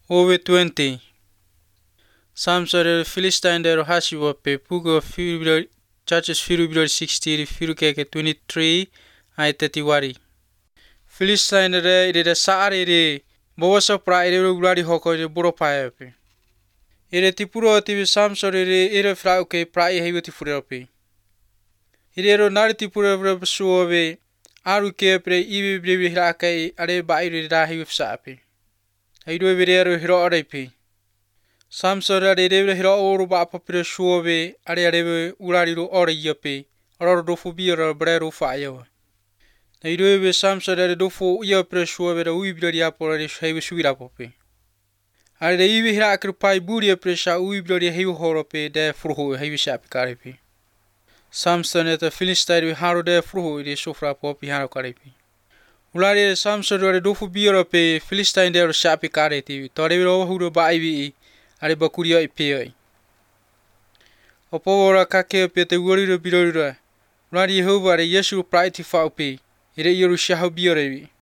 Over 20. Samsore Philistine dero hasiwape Pugo February Churches February 60 Firukeke 23 I 31. Philistine re ide saare re Bosa pra ide gladi hoko boro paepe. Ide tipuro tibi Samsore re ide frauke pra hewiti furepe. Ide ro nari tipuro suove aruke pre ibi brevi hrakai are bairi rahi sape. Aido videro hiro arepe. Samsora de hiro oru ba papire suove are urariro ore yape. Oro dofu biro brero fayo. Aido be Samsora de dofu yapre suove da uibri apore hevi suirapope. Are de ibi hrakru pai buri presa uibri hevi horope de fruho hevi sap karepe. Samson et Philistine haro de fruho de sofra popi haro karepe. Ulare Samsora de dofu biro pe Philistine de sap kareti. Tore ro huro ba ibi are bakuria ipeoi. Opora kake pete wori biro. Radi Jehovah Yesu praiti faupe. Ire Yerushahu biorevi.